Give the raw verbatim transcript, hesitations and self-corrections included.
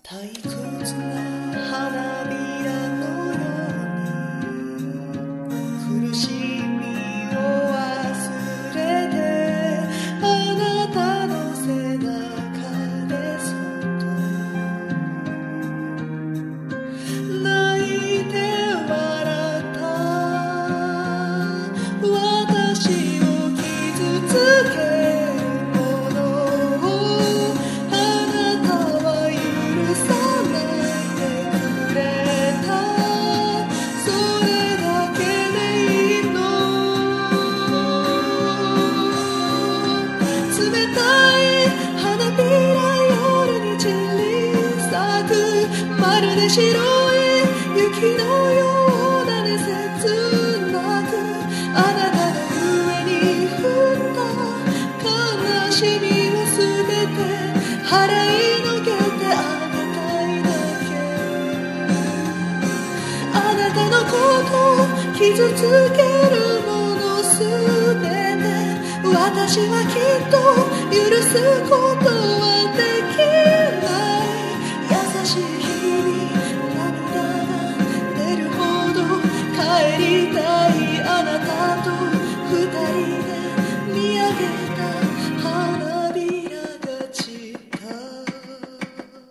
退屈な花びらのように苦しみを忘れてあなたの背中でそっと泣いて笑った私を傷つけまるで白い雪のようだね切なくあなたの上に降った悲しみをすべて払いのけてあげたいだけあなたのことを傷つけるものすべて私はきっと許すことはで